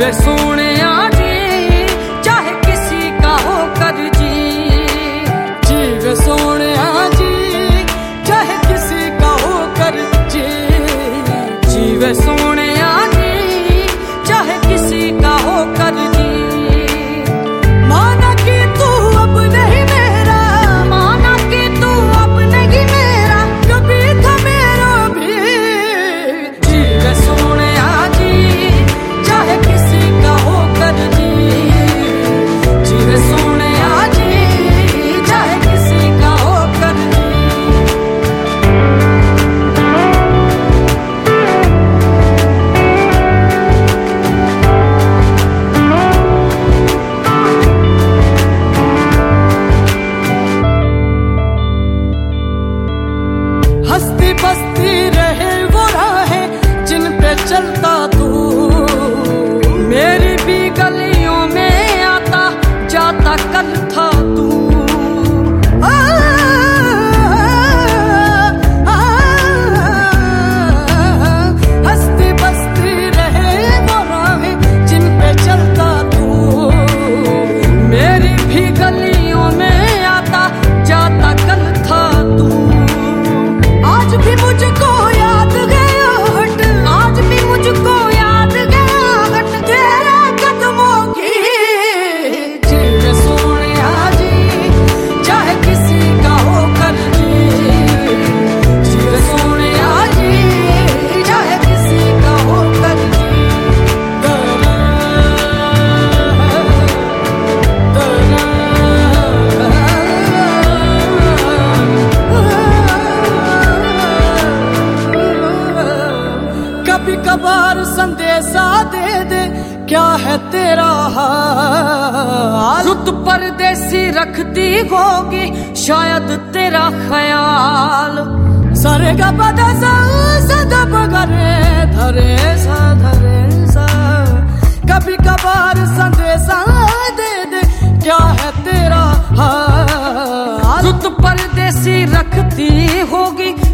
जीवे सोने जी चाहे किसी का होकर जी, जीवे सोने जी चाहे किसी का होकर जी, जीवे सोने जी चाहे किसी का होकर जी। माना कि तू अब नहीं मेरा, माना कि तू अब नहीं मेरा, कभी था मेरा भी। जीवे सोने जी चाहे किसी का होकर जी, जीवे सोने जी चाहे किसी का होकर जी। हंसती बसती रहे वो राहें जिन पे चलता तू, मेरी भी गलियों में आता जाता कल था तू। हंसती बसती रहे वो राहें जिन पे चलता तू, मेरी भी गलियों में आता जाता कल था तू। आज भी मुझको याद गया हट, आज भी मुझको याद गया हट तेरे कदमों की। जीवे सोने जी चाहे किसी का होकर जी, जीवे सोने जी चाहे किसी का होकर जी। कभी कभार संदेशा दे दे क्या है तेरा हाल, रुत परदेसी रखती होगी शायद तेरा ख्याल। सरे गा पदा सा सदा पगरे धरे सा धरे सा, कभी कभार संदेशा दे दे क्या है तेरा हाल, रुत परदेसी रखती होगी